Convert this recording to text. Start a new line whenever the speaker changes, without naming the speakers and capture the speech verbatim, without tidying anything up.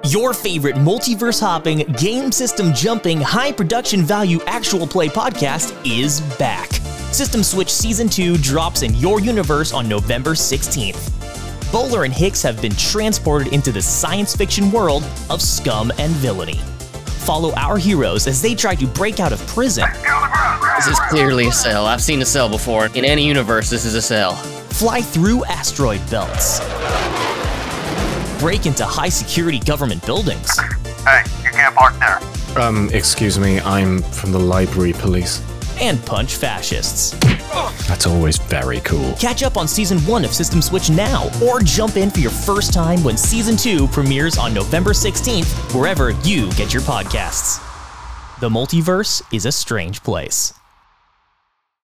Your favorite multiverse-hopping, game system jumping, high production value actual play podcast is back. System Switch Season two drops in your universe on November sixteenth. Bowler and Hicks have been transported into the science fiction world of scum and villainy. Follow our heroes as they try to break out of prison.
This is clearly a cell. I've seen a cell before. In any universe, this is a cell.
Fly through asteroid belts. Break into high-security government buildings.
Hey, you can't park there.
Um, excuse me, I'm from the library police.
And punch fascists.
That's always very cool.
Catch up on Season one of System Switch now, or jump in for your first time when Season two premieres on November sixteenth, wherever you get your podcasts. The multiverse is a strange place.